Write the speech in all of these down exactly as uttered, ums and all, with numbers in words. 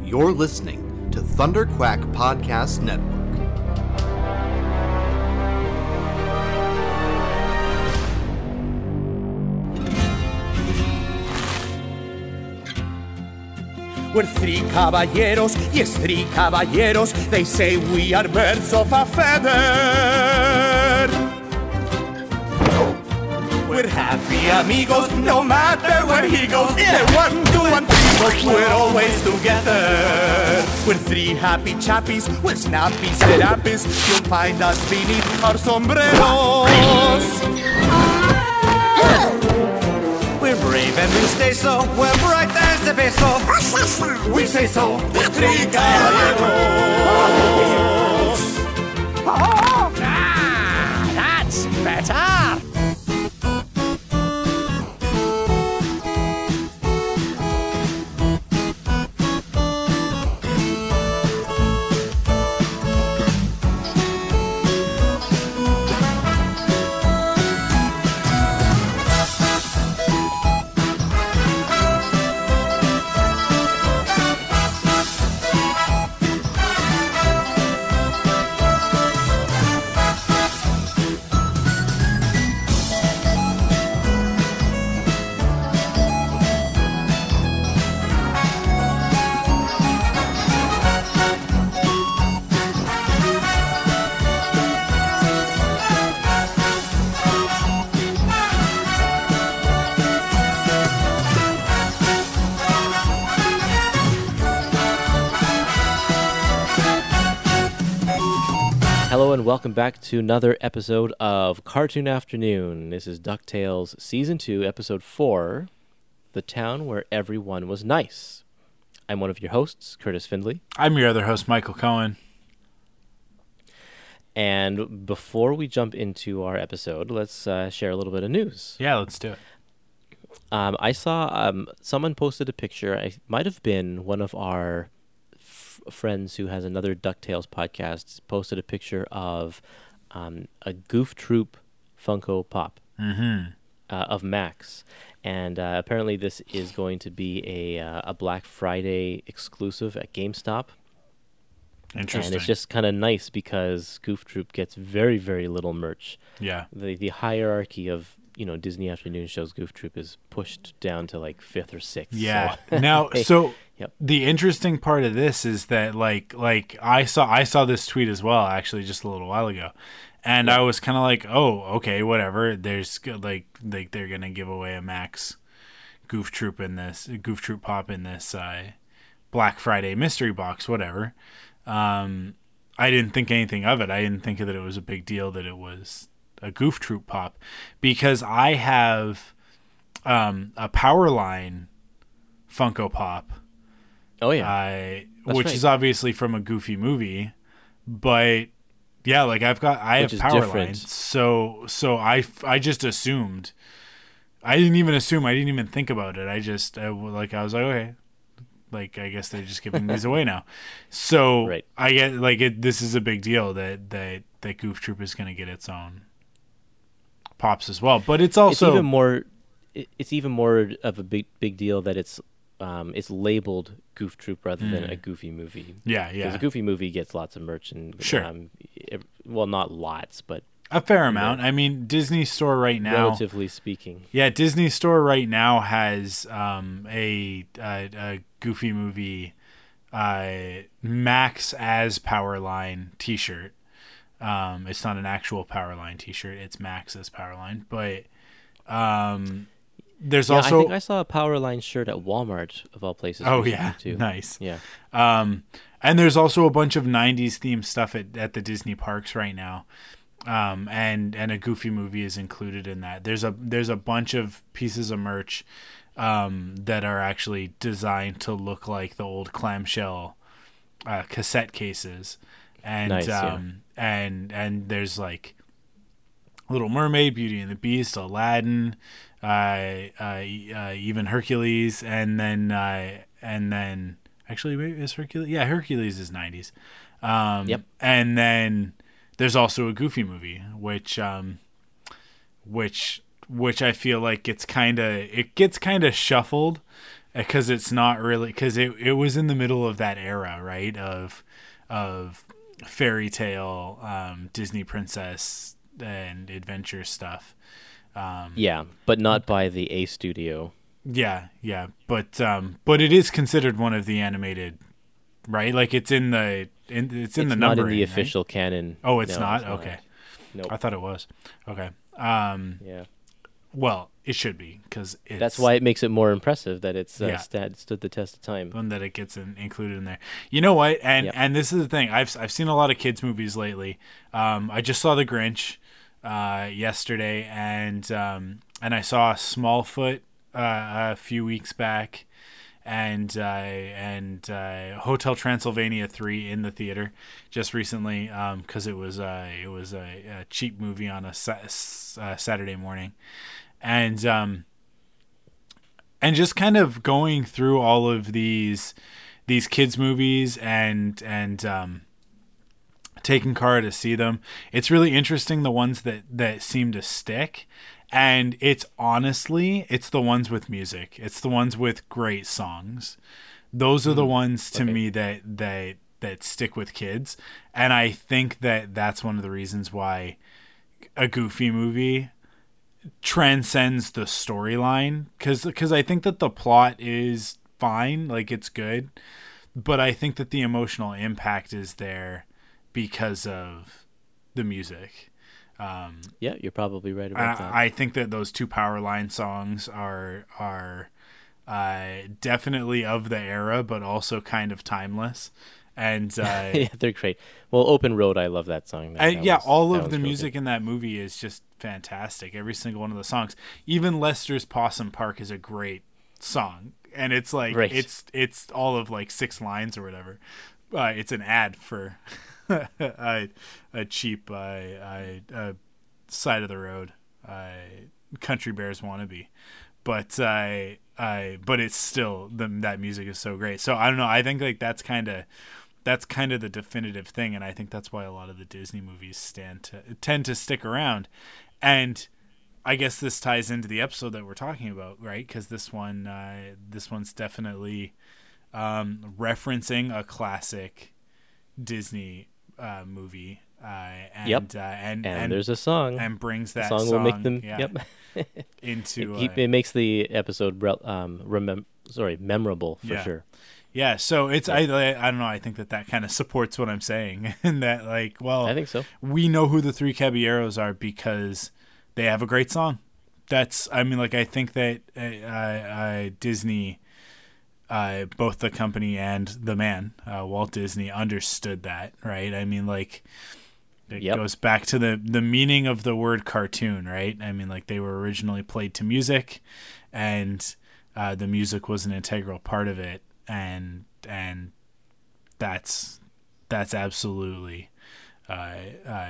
You're listening to Thunder Quack Podcast Network. We're three caballeros, yes, three caballeros. They say we are birds of a feather. We're happy amigos, no matter where he goes. Yeah, one, two, and three, but we're always together. We're three happy chappies with snappy serapis. You'll find us beneath our sombreros. We're brave and we stay so. We're bright as the beso. We say so. The three caballeros. Ah, that's better. Hello and welcome back to another episode of Cartoon Afternoon. This is DuckTales Season two, Episode four, The Town Where Everyone Was Nice. I'm one of your hosts, Curtis Findlay. I'm your other host, Michael Cohen. And before we jump into our episode, let's uh, share a little bit of news. Yeah, let's do it. Um, I saw um, someone posted a picture. It might have been one of our friends who has another DuckTales podcast posted a picture of um, a Goof Troop Funko Pop mm-hmm. uh, of Max, and uh, apparently this is going to be a uh, a Black Friday exclusive at GameStop. Interesting. And it's just kind of nice because Goof Troop gets very very little merch. Yeah. The the hierarchy of you know Disney afternoon shows Goof Troop is pushed down to like fifth or sixth. Yeah. So Now, they, so. Yep. The interesting part of this is that like like I saw I saw this tweet as well actually just a little while ago, and yep. I was kind of like, oh, okay, whatever. There's like like they're gonna give away a Max Goof Troop in this Goof Troop Pop in this uh, Black Friday mystery box, whatever. Um, I didn't think anything of it. I didn't think that it was a big deal that it was a Goof Troop Pop because I have um, a Powerline Funko Pop. Oh yeah, uh, which right. is obviously from a Goofy movie, but yeah, like I've got I which have Powerline, so so I I just assumed, I didn't even assume, I didn't even think about it. I just I, like I was like okay, like I guess they're just giving these away now. So right. I get like it. This is a big deal that that that Goof Troop is going to get its own pops as well, but it's also it's even more. It's even more of a big big deal that it's. Um, it's labeled Goof Troop rather mm. than a Goofy movie. Yeah, yeah. Because a Goofy movie gets lots of merch and sure. Um, it, well, not lots, but a fair amount. Know, I mean, Disney Store right now, relatively speaking. Yeah, Disney Store right now has um, a, a a Goofy movie uh, Max as Powerline T-shirt. Um, it's not an actual Powerline T-shirt; it's Max as Powerline, but. Um, There's yeah, also I think I saw a Powerline shirt at Walmart of all places. Oh yeah, too. Nice. Yeah. Um, and there's also a bunch of nineties themed stuff at, at the Disney parks right now, um, and and a Goofy movie is included in that. There's a there's a bunch of pieces of merch um, that are actually designed to look like the old clamshell uh, cassette cases, and nice, um, yeah. and and there's like Little Mermaid, Beauty and the Beast, Aladdin. Uh, uh, uh, even Hercules, and then uh, and then actually, maybe is Hercules? Yeah, Hercules is nineties. Um, yep. And then there's also a Goofy movie, which um, which which I feel like gets kind of it gets kind of shuffled because it's not really because it it was in the middle of that era, right? Of of fairy tale, um, Disney princess and adventure stuff. Um, Yeah, but not by the A studio. yeah, yeah, but um, but it is considered one of the animated, right? Like it's in the in, it's in It's the not numbering, in the right? official canon. Oh, it's No, not? it's not. Okay. Nope. I thought it was. Okay. Um, Yeah. well, it should be because it's That's why it makes it more impressive that it's uh, Yeah. sta- stood the test of time. one that it gets in, included in there. You know what? And Yep. and this is the thing. I've I've seen a lot of kids movies lately. Um, I just saw The Grinch uh, yesterday, and um, and I saw Smallfoot uh, a few weeks back, and uh, and uh, Hotel Transylvania three in the theater just recently because it was uh, it was a, a cheap movie on a sa- uh, Saturday morning, and um, and just kind of going through all of these these kids movies and and um, taking Cara to see them. It's really interesting the ones that that seem to stick. And it's honestly, it's the ones with music. It's the ones with great songs. Those are the ones to Okay. me that that that stick with kids. And I think that that's one of the reasons why a Goofy movie transcends the storyline. Because because I think that the plot is fine, like it's good, but I think that the emotional impact is there because of the music. Um, Yeah, you're probably right about that. I, I think that those two Powerline songs are are uh, definitely of the era, but also kind of timeless. And uh, Yeah, they're great. Well, Open Road, I love that song. That- I, that yeah, was- all that of was the real music good. in that movie is just fantastic. Every single one of the songs. Even Lester's Possum Park is a great song, and it's like Right. it's it's all of like six lines or whatever. Uh, it's an ad for a, a cheap uh, uh, uh, side of the road uh, Country Bears wannabe, but I I but it's still the, that music is so great. So I don't know. I think like that's kind of that's kind of the definitive thing, and I think that's why a lot of the Disney movies stand to tend to stick around. And I guess this ties into the episode that we're talking about, right? Because this one uh, this one's definitely um, referencing a classic Disney uh, movie. Uh, and, Yep. uh, and, And, and there's a song. and brings the that song, song, will make them. yeah, Yep. into it, keep- uh, it makes the episode rel- um remem- sorry memorable for Yeah. sure. yeah. So it's I I don't know. I think that that kind of supports what I'm saying, and that like well, I think so. we know who the Three Caballeros are because they have a great song. That's I mean like I think that uh, uh, Disney. Uh, both the company and the man, uh, Walt Disney, understood that, right? I mean, like, it Yep. goes back to the, the meaning of the word cartoon, right? I mean, like, they were originally played to music, and uh, the music was an integral part of it, and and that's that's absolutely uh, uh,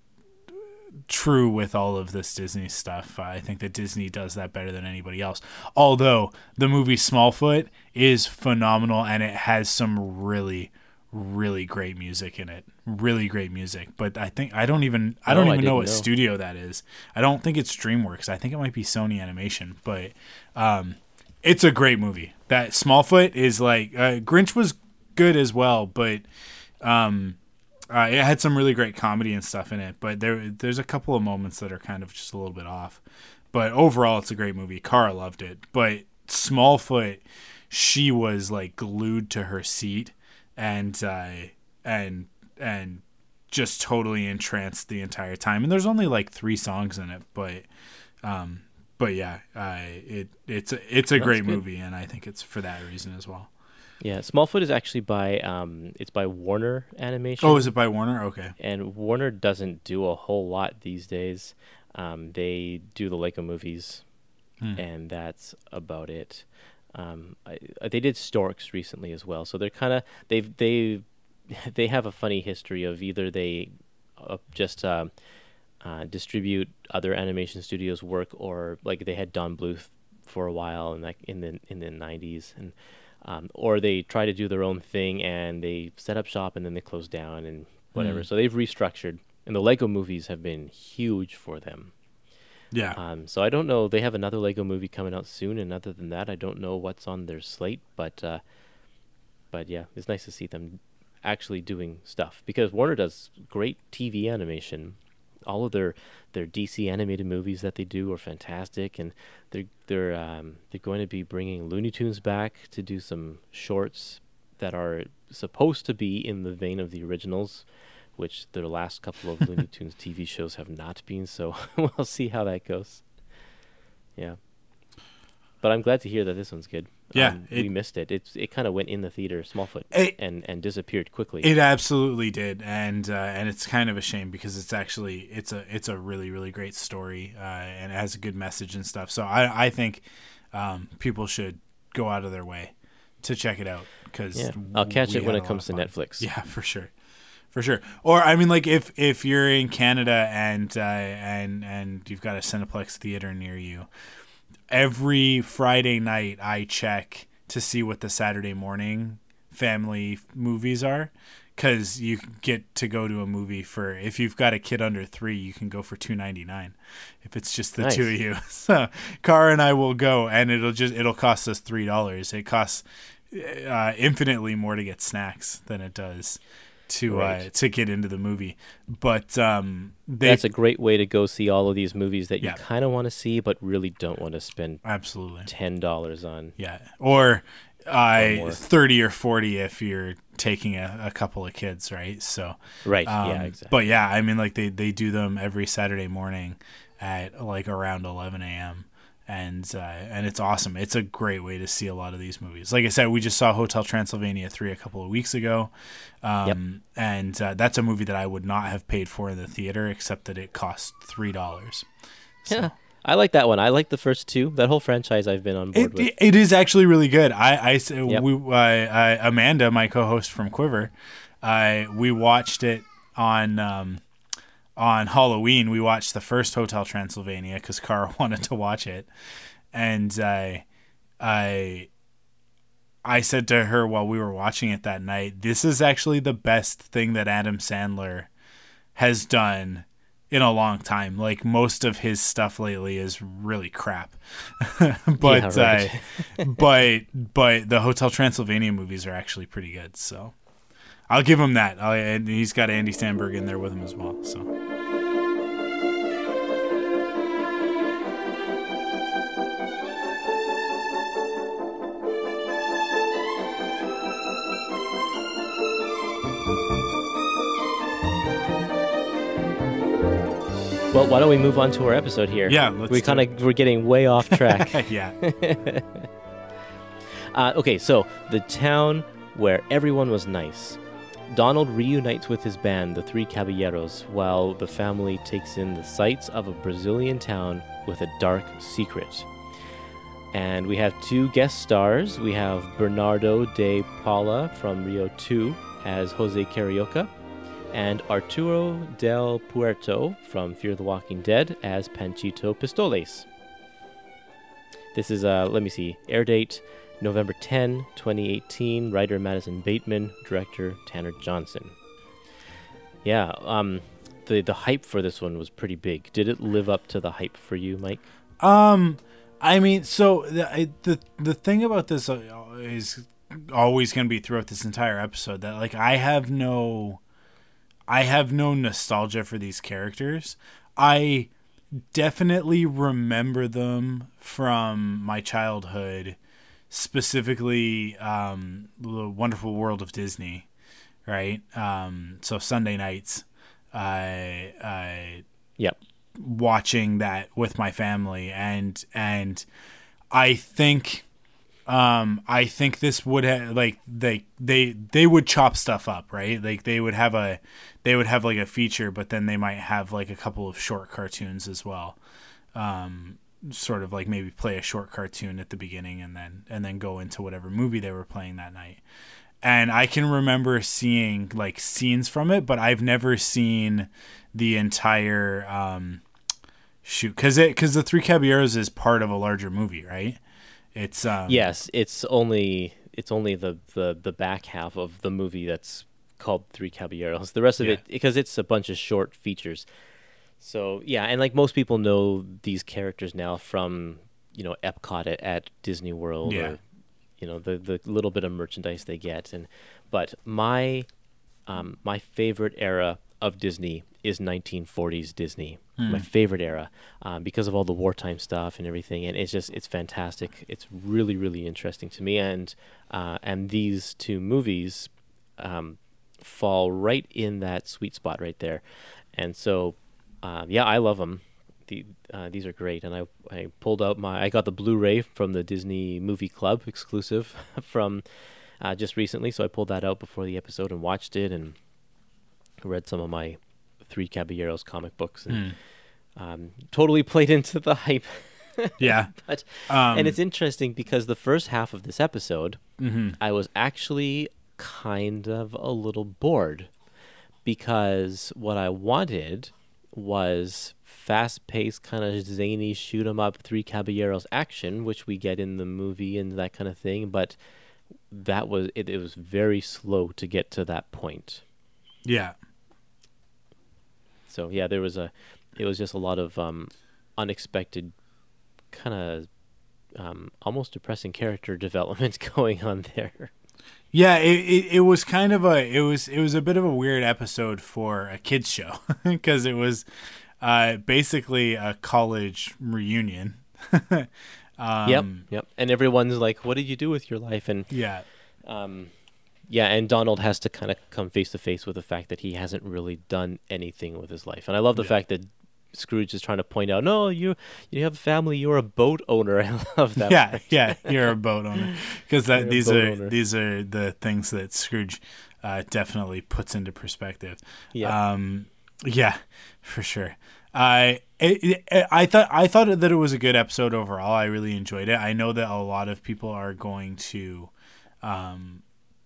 true with all of this Disney stuff. I think that Disney does that better than anybody else. Although the movie Smallfoot is phenomenal and it has some really, really great music in it. Really great music. But I think I don't even I don't Oh, I even know didn't what know. studio that is. I don't think it's DreamWorks. I think it might be Sony Animation. But um, it's a great movie. That Smallfoot is like uh, Grinch was good as well, but um. Uh, it had some really great comedy and stuff in it, but there there's a couple of moments that are kind of just a little bit off. But overall, it's a great movie. Cara loved it. But Smallfoot, she was like glued to her seat and uh, and and just totally entranced the entire time. And there's only like three songs in it, but um, but yeah, uh, it it's a, it's a That's great good. movie, and I think it's for that reason as well. Yeah, Smallfoot is actually by um it's by Warner Animation. Oh, is it by Warner? Okay. And Warner doesn't do a whole lot these days. Um, they do the Lego movies, Hmm. and that's about it. Um, I, I- they did Storks recently as well, so they're kind of they've they they have a funny history of either they uh, just um uh, distribute other animation studios' work, or like they had Don Bluth for a while, and like in the in the nineties, and um, or they try to do their own thing and they set up shop and then they close down and whatever. Mm. So they've restructured, and the Lego movies have been huge for them. Yeah. Um, so I don't know. They have another Lego movie coming out soon, and other than that, I don't know what's on their slate. But uh, but yeah, it's nice to see them actually doing stuff, because Warner does great T V animation. All of their their D C animated movies that they do are fantastic, and they're they're um, they're going to be bringing Looney Tunes back to do some shorts that are supposed to be in the vein of the originals, which their last couple of Looney Tunes T V shows have not been. So we'll see how that goes. Yeah, but I'm glad to hear that this one's good. Yeah, um, it, we missed it. It it kind of went in the theater, Smallfoot, it, and and disappeared quickly. It absolutely did, and uh, and it's kind of a shame, because it's actually it's a it's a really really great story, uh, and it has a good message and stuff. So I I think um, people should go out of their way to check it out, because yeah. I'll catch it when it comes to fun. Netflix. Yeah, for sure, for sure. Or I mean, like if if you're in Canada and uh, and and you've got a Cineplex theater near you, every Friday night I check to see what the Saturday morning family movies are, because you get to go to a movie for, if you've got a kid under three, you can go for two ninety-nine if it's just the Nice. two of you. So Cara and I will go, and it'll just it'll cost us three dollars. It costs uh, infinitely more to get snacks than it does to Right. uh, to get into the movie. But um, they That's a great way to go see all of these movies that you Yeah. kind of want to see, but really don't want to spend absolutely. ten dollars on. Yeah, or I more. thirty or forty if you're taking a, a couple of kids, right? So Right. um, yeah. Exactly. But yeah, I mean, like they they do them every Saturday morning at like around eleven a.m. and uh, and it's awesome. It's a great way to see a lot of these movies. Like I said, we just saw Hotel Transylvania three a couple of weeks ago, um, and uh, that's a movie that I would not have paid for in the theater, except that it cost three dollars. Yeah. I like that one. I like the first two. That whole franchise I've been on board It, with. it, it is actually really good. I, I, Yep. we, I, I, Amanda, my co-host from Quiver, I, we watched it on, um, on Halloween. We watched the first Hotel Transylvania because Cara wanted to watch it, and I, I, I said to her while we were watching it that night, "This is actually the best thing that Adam Sandler has done in a long time. Like, most of his stuff lately is really crap." but Yeah, right. uh, but but the Hotel Transylvania movies are actually pretty good. So I'll give him that. I'll, and he's got Andy Samberg in there with him as well. So Well, why don't we move on to our episode here? Yeah, let's we do kind of we're getting way off track. yeah, uh, okay, so the town where everyone was nice. Donald reunites with his band, the Three Caballeros, while the family takes in the sights of a Brazilian town with a dark secret. And we have two guest stars. We have Bernardo de Paula from Rio two as Jose Carioca, and Arturo del Puerto from Fear the Walking Dead as Panchito Pistoles. This is, uh, let me see, air date November tenth, twenty eighteen, writer Madison Bateman, director Tanner Johnson. Yeah, um, the, the hype for this one was pretty big. Did it live up to the hype for you, Mike? Um, I mean, so the I- the the thing about this uh, is always going to be throughout this entire episode that, like, I have no, I have no nostalgia for these characters. I definitely remember them from my childhood, specifically um, the Wonderful World of Disney, right? Um, so Sunday nights, I I Yep. watching that with my family, and and I think um I think this would have, like, they they they would chop stuff up, right? Like they would have a they would have like a feature, but then they might have like a couple of short cartoons as well. Um sort of like maybe play a short cartoon at the beginning and then and then go into whatever movie they were playing that night. And I can remember seeing like scenes from it, but I've never seen the entire um shoot, because it because the Three Caballeros is part of a larger movie, right? It's um Yes, it's only it's only the, the, the back half of the movie that's called Three Caballeros. The rest of Yeah. it, because it's a bunch of short features. So yeah, and like most people know these characters now from, you know, Epcot at, at Disney World, Yeah. or, you know, the the little bit of merchandise they get. And but my um, my favorite era of Disney is nineteen forties Disney. My favorite era, um, because of all the wartime stuff and everything, and it's just it's fantastic. It's really really interesting to me, and uh, and these two movies um, fall right in that sweet spot right there, and so uh, yeah, I love them. The, uh, these are great, and I I pulled out my I got the Blu-ray from the Disney Movie Club exclusive from uh, just recently, so I pulled that out before the episode and watched it and read some of my Three Caballeros comic books and um, totally played into the hype. Yeah. But Um, and it's interesting because the first half of this episode, mhm. I was actually kind of a little bored because what I wanted was fast-paced, kind of zany, shoot 'em up Three Caballeros action, which we get in the movie and that kind of thing. But that was it. It was very slow to get to that point. Yeah. So yeah, there was a, it was just a lot of um, unexpected, kind of um, almost depressing character development going on there. Yeah, it, it it was kind of a it was it was a bit of a weird episode for a kids show because it was uh, basically a college reunion. um, yep, yep. And everyone's like, "What did you do with your life?" And Yeah. um, yeah, and Donald has to kind of come face to face with the fact that he hasn't really done anything with his life. And I love the Yeah. fact that Scrooge is trying to point out, "No, you you have a family. You're a boat owner." I love that. Yeah, part. yeah, you're a boat owner because You're that a these boat are owner. these are the things that Scrooge uh, definitely puts into perspective. Yeah. Um, yeah, for sure. I it, it, I thought I thought that it was a good episode overall. I really enjoyed it. I know that a lot of people are going to um,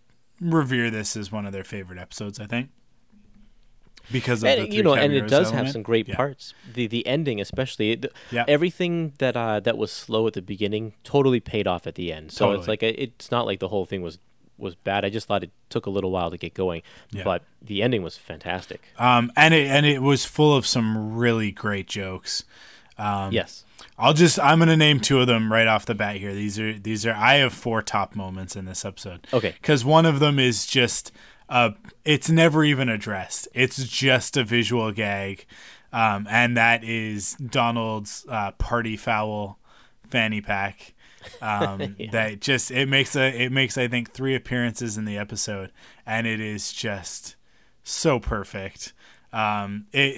revere this as one of their favorite episodes. I think because of And, the you Three know, and it Caballeros does have element. some great Yeah. parts. The the ending, especially, the, Yeah. everything that uh, that was slow at the beginning totally paid off at the end. So it's Totally. like a, it's not like the whole thing was was bad. I just thought it took a little while to get going, Yeah. but the ending was fantastic. Um, and it and it was full of some really great jokes. Um, Yes. I'll just I'm gonna name two of them right off the bat here. These are these are I have four top moments in this episode. Okay. Because one of them is just uh it's never even addressed. It's just a visual gag, um, and that is Donald's uh, party foul fanny pack. Um, Yeah. That just it makes a it makes I think three appearances in the episode, and it is just so perfect. Um, it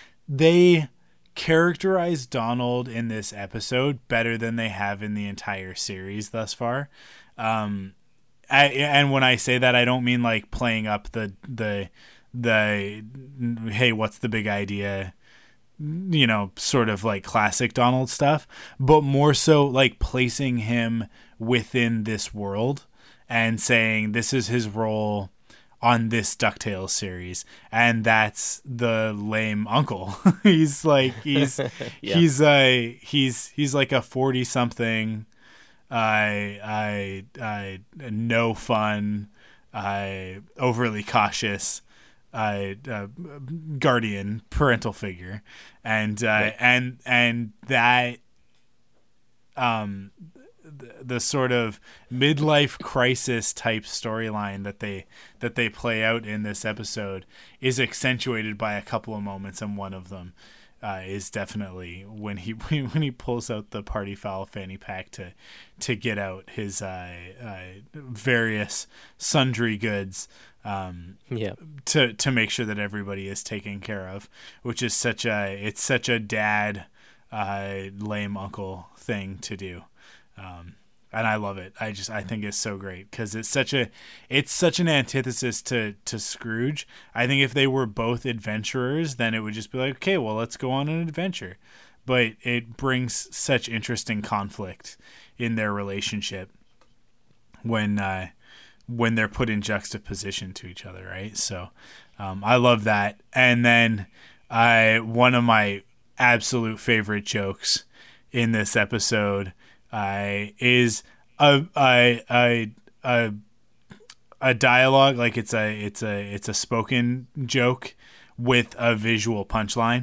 they characterize Donald in this episode better than they have in the entire series thus far. Um, I, and when I say that, I don't mean like playing up the the the hey, what's the big idea? You know, sort of like classic Donald stuff, but more so like placing him within this world and saying this is his role on this DuckTales series, and that's the lame uncle. he's like he's Yeah. he's a he's he's like a forty something I I I no fun, I overly cautious, I uh, guardian parental figure, and uh, Right. and and that um the, the sort of midlife crisis type storyline that they that they play out in this episode is accentuated by a couple of moments, and one of them uh, is definitely when he when he pulls out the party foul fanny pack to to get out his uh, uh, various sundry goods. Um, Yeah. to to make sure that everybody is taken care of, which is such a it's such a dad uh, lame uncle thing to do, um, and I love it. I just I think it's so great because it's such a it's such an antithesis to to Scrooge. I think if they were both adventurers, then it would just be like, okay, well, let's go on an adventure. But it brings such interesting conflict in their relationship when uh, when they're put in juxtaposition to each other, right? So um, I love that. And then I one of my absolute favorite jokes in this episode uh, is a, a a a a dialogue, like it's a it's a it's a spoken joke with a visual punchline.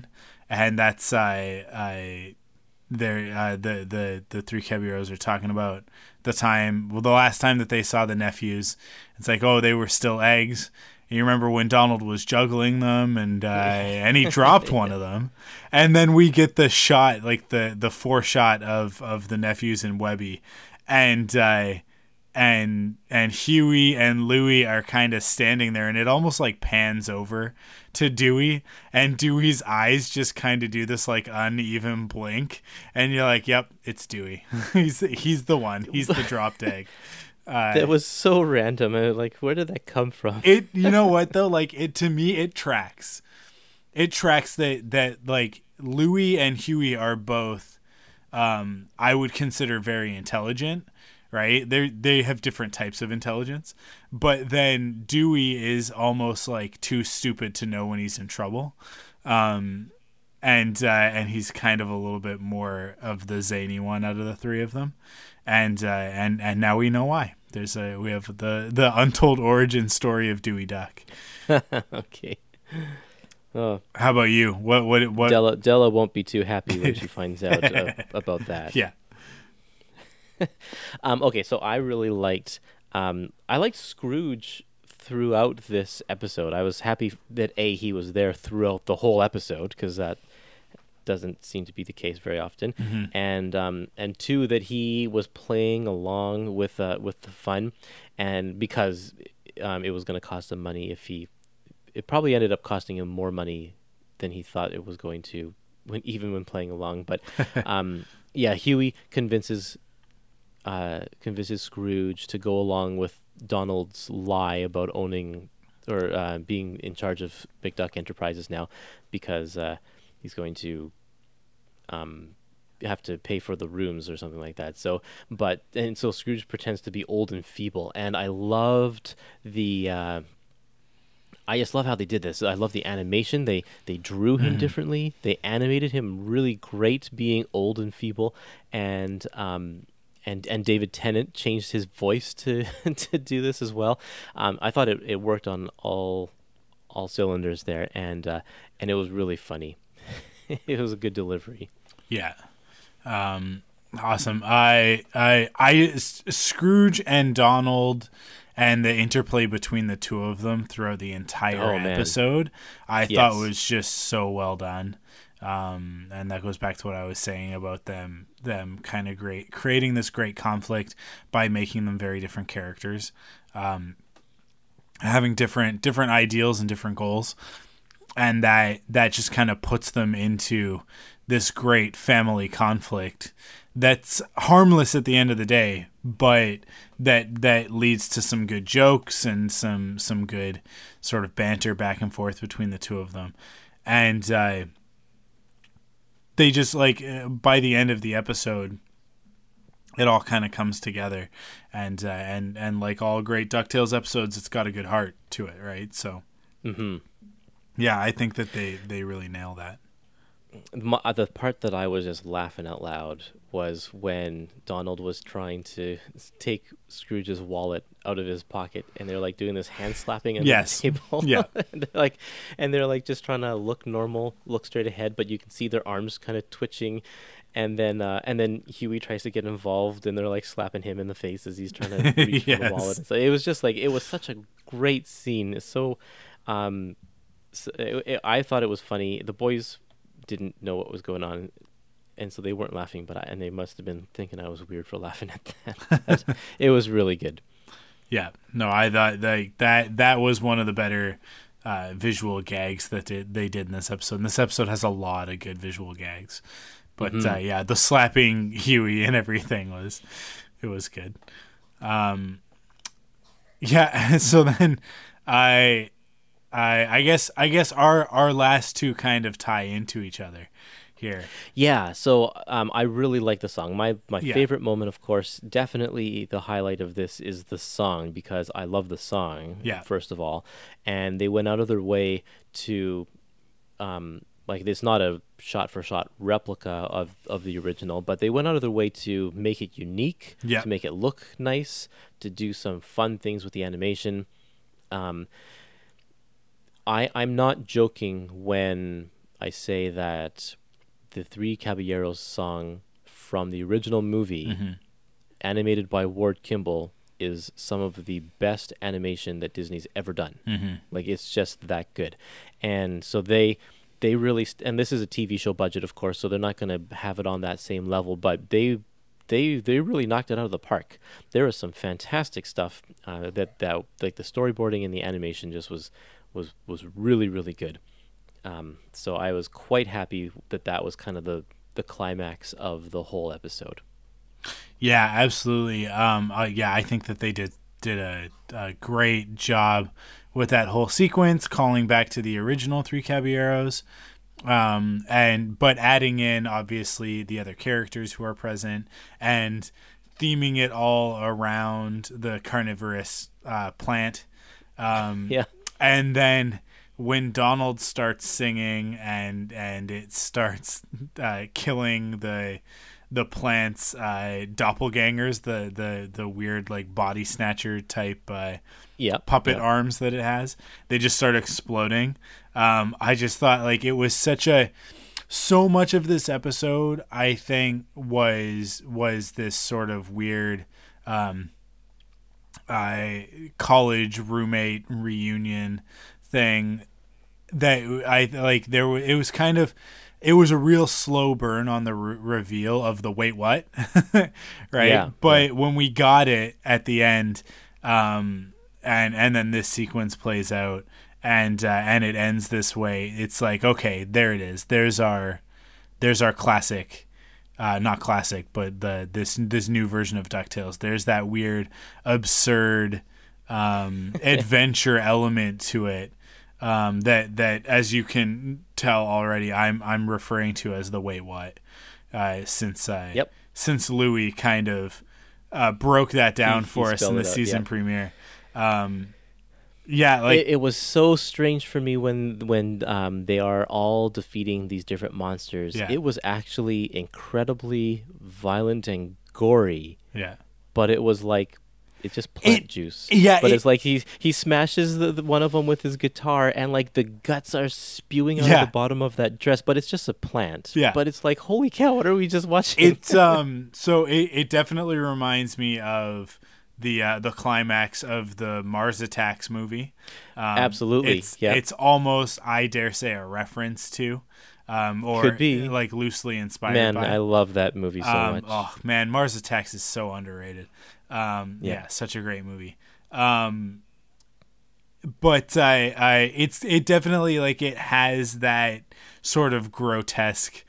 and that's I I they're uh, the the the three Kebiros are talking about the time, well, the last time that they saw the nephews. It's like, oh, they were still eggs. And you remember when Donald was juggling them, and uh, and he dropped one of them, and then we get the shot, like the the foreshot of of the nephews and Webby, and uh, and and Huey and Louie are kind of standing there, and it almost like pans over to Dewey, and Dewey's eyes just kind of do this like uneven blink, and you're like, yep, it's Dewey. he's he's the one. He's the dropped egg. Uh, that was so random. And like, where did that come from? It, you know what though? Like it, to me, it tracks. It tracks that, that like Louie and Huey are both, um, I would consider very intelligent, right? They they have different types of intelligence, but then Dewey is almost like too stupid to know when he's in trouble. Um, and, uh, and he's kind of a little bit more of the zany one out of the three of them. And, uh, and, and now we know why. There's a we have the the untold origin story of Dewey Duck. Okay. Oh, how about you? What what what? Della Della won't be too happy when she finds out uh, about that. Yeah. um. Okay. So I really liked. Um. I liked Scrooge throughout this episode. I was happy that A, he was there throughout the whole episode, because that doesn't seem to be the case very often, mm-hmm. and um, and two, that he was playing along with uh, with the fun, and because um, it was going to cost him money if he, it probably ended up costing him more money than he thought it was going to, when even when playing along. But um, yeah, Huey convinces uh, convinces Scrooge to go along with Donald's lie about owning or uh, being in charge of McDuck Enterprises now, because uh, he's going to um, have to pay for the rooms or something like that. So, but and so Scrooge pretends to be old and feeble, and I loved the. Uh, I just love how they did this. I love the animation. They they drew him mm-hmm. differently. They animated him really great, being old and feeble, and um, and and David Tennant changed his voice to to do this as well. Um, I thought it, it worked on all all cylinders there, and uh, and it was really funny. It was a good delivery. Yeah. Um, awesome. I, I, I, Scrooge and Donald and the interplay between the two of them throughout the entire oh, episode, I yes. thought was just so well done. Um, and that goes back to what I was saying about them, them kind of great, creating this great conflict by making them very different characters, um, having different, different ideals and different goals. And that that just kind of puts them into this great family conflict that's harmless at the end of the day, but that that leads to some good jokes and some some good sort of banter back and forth between the two of them. And uh, they just, like, uh, by the end of the episode, it all kind of comes together. And, uh, and, and like all great DuckTales episodes, it's got a good heart to it, right? So... Mm-hmm. Yeah, I think that they, they really nail that. My, the part that I was just laughing out loud was when Donald was trying to take Scrooge's wallet out of his pocket, and they're like doing this hand slapping on yes. the table. Yeah, and they're like, and they're like just trying to look normal, look straight ahead, but you can see their arms kind of twitching. And then, uh, and then Huey tries to get involved, and they're like slapping him in the face as he's trying to reach yes. for the wallet. So it was just like, it was such a great scene. It's so. Um, So it, it, I thought it was funny. The boys didn't know what was going on, and so they weren't laughing. But I, and they must have been thinking I was weird for laughing at that. It was really good. Yeah, no, I thought that that that was one of the better uh, visual gags that it, they did in this episode. And this episode has a lot of good visual gags, but mm-hmm. uh, yeah, the slapping Huey and everything was it was good. Um, yeah, so then I. I I guess I guess our, our last two kind of tie into each other here. Yeah, so um, I really like the song. My my yeah. favorite moment, of course, definitely the highlight of this is the song, because I love the song, yeah. first of all. And they went out of their way to, um, like, it's not a shot-for-shot replica of, of the original, but they went out of their way to make it unique, yeah. to make it look nice, to do some fun things with the animation. Um I, I'm not joking when I say that the Three Caballeros song from the original movie, Mm-hmm. animated by Ward Kimball, is some of the best animation that Disney's ever done. Mm-hmm. Like, it's just that good. And so they they really st- and this is a T V show budget, of course, so they're not going to have it on that same level, but they they they really knocked it out of the park. There was some fantastic stuff uh, that that like the storyboarding and the animation just was was was really really good. Um, so I was quite happy that that was kind of the the climax of the whole episode. Yeah, absolutely. Um, uh, yeah, I think that they did did a, a great job with that whole sequence, calling back to the original Three Caballeros, um, and but adding in obviously the other characters who are present and theming it all around the carnivorous uh, plant. Um, Yeah. And then when Donald starts singing and and it starts uh, killing the the plant's uh, doppelgangers, the, the the weird like body snatcher type uh, Yeah. puppet yeah. arms that it has, they just start exploding. Um, I just thought like it was such a so much of this episode I think was was this sort of weird um, uh, college roommate reunion thing that I like. There w- it was kind of it was a real slow burn on the re- reveal of the wait what, right? Yeah, but yeah. when we got it at the end, um, and and then this sequence plays out, and uh, and it ends this way. It's like, okay, there it is. There's our there's our classic. Uh, not classic, but the this this new version of DuckTales. There's that weird, absurd um, adventure element to it um, that that, as you can tell already, I'm I'm referring to as the wait what. Uh, since uh, Yep. since Louis kind of uh, broke that down He- he for us in spelled the it out, season yeah. premiere. Um, yeah, like it, it was so strange for me when when um, they are all defeating these different monsters. Yeah. It was actually incredibly violent and gory, yeah. but it was like it's just plant It- juice. yeah, but it- it's like he he smashes the, the one of them with his guitar, and like the guts are spewing out Yeah. of the bottom of that dress. But it's just a plant. Yeah. But it's like, holy cow! What are we just watching? It's um so it, it definitely reminds me of the uh, the climax of the Mars Attacks movie. Um, Absolutely, it's, yeah. it's almost, I dare say, a reference to, um, or Could be. like loosely inspired Man, by. I love that movie so um, much. Oh man, Mars Attacks is so underrated. Um, yeah. Yeah. such a great movie. Um, but I, I, it's it definitely like it has that sort of grotesque,